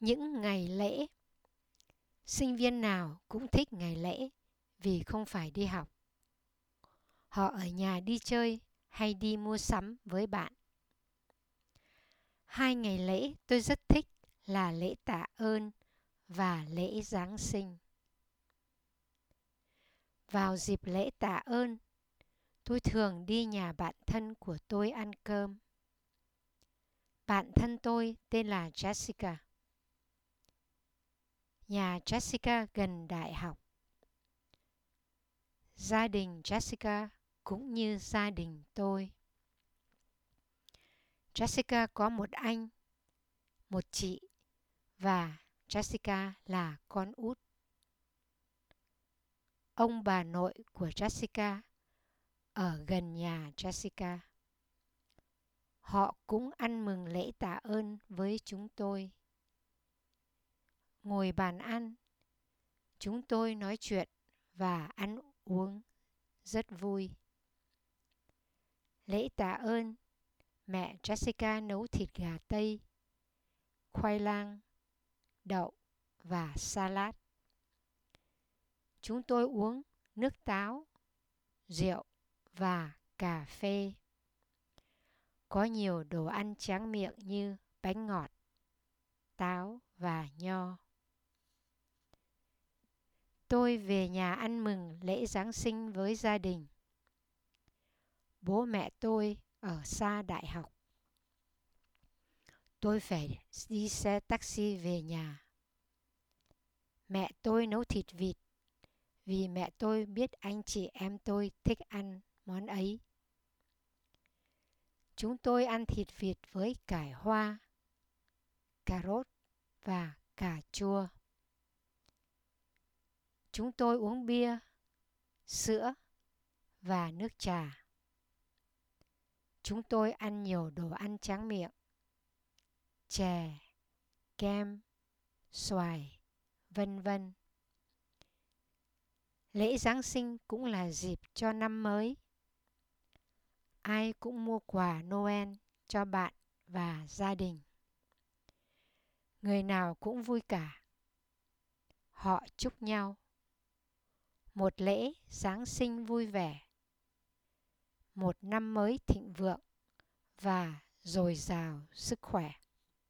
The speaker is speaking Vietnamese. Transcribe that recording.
Những ngày lễ. Sinh viên nào cũng thích ngày lễ vì không phải đi học. Họ ở nhà đi chơi hay đi mua sắm với bạn. Hai ngày lễ tôi rất thích là lễ Tạ ơn và lễ Giáng sinh. Vào dịp lễ Tạ ơn, tôi thường đi nhà bạn thân của tôi ăn cơm. Bạn thân tôi tên là Jessica. Nhà Jessica gần đại học. Gia đình Jessica cũng như gia đình tôi. Jessica có một anh, một chị và Jessica là con út. Ông bà nội của Jessica ở gần nhà Jessica. Họ cũng ăn mừng lễ tạ ơn với chúng tôi. Ngồi bàn ăn, chúng tôi nói chuyện và ăn uống rất vui. Lễ tạ ơn, mẹ Jessica nấu thịt gà Tây, khoai lang, đậu và salad. Chúng tôi uống nước táo, rượu và cà phê. Có nhiều đồ ăn tráng miệng như bánh ngọt, táo và nho. Tôi về nhà ăn mừng lễ Giáng sinh với gia đình. Bố mẹ tôi ở xa đại học. Tôi phải đi xe taxi về nhà. Mẹ tôi nấu thịt vịt vì mẹ tôi biết anh chị em tôi thích ăn món ấy. Chúng tôi ăn thịt vịt với cải hoa, cà rốt và cà chua. Chúng tôi uống bia, sữa và nước trà. Chúng tôi ăn nhiều đồ ăn tráng miệng, chè, kem, xoài, vân vân. Lễ Giáng sinh cũng là dịp cho năm mới. Ai cũng mua quà Noel cho bạn và gia đình. Người nào cũng vui cả. Họ chúc nhau một lễ Giáng sinh vui vẻ, một năm mới thịnh vượng và dồi dào sức khỏe.